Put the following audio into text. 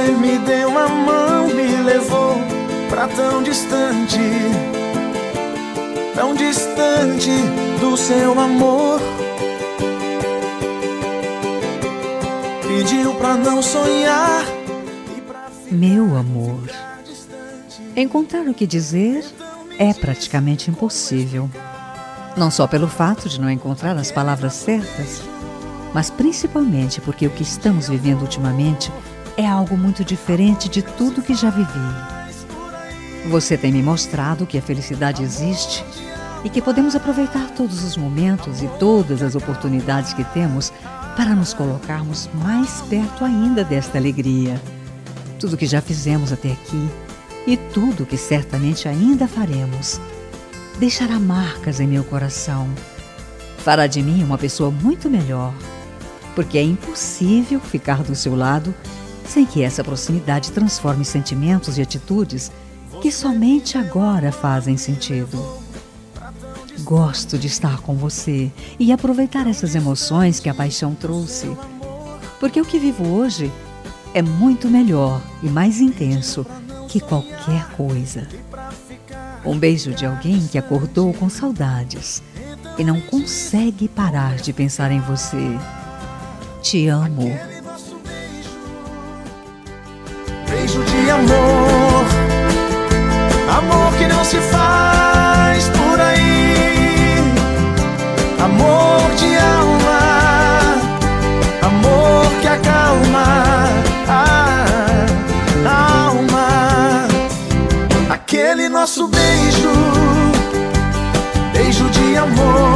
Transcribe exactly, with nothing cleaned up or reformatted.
Você me deu uma mão, me levou pra tão distante, tão distante do seu amor. Pediu pra não sonhar e pra ficar. Meu amor, encontrar o que dizer é praticamente impossível. Não só pelo fato de não encontrar as palavras certas, mas principalmente porque o que estamos vivendo ultimamente é algo muito diferente de tudo que já vivi. Você tem me mostrado que a felicidade existe e que podemos aproveitar todos os momentos e todas as oportunidades que temos para nos colocarmos mais perto ainda desta alegria. Tudo que já fizemos até aqui e tudo que certamente ainda faremos deixará marcas em meu coração. Fará de mim uma pessoa muito melhor, porque é impossível ficar do seu lado sem que essa proximidade transforme sentimentos e atitudes que somente agora fazem sentido. Gosto de estar com você e aproveitar essas emoções que a paixão trouxe, porque o que vivo hoje é muito melhor e mais intenso que qualquer coisa. Um beijo de alguém que acordou com saudades e não consegue parar de pensar em você. Te amo. Beijo de amor, amor que não se faz por aí. Amor de alma, amor que acalma a alma. Aquele nosso beijo, beijo de amor.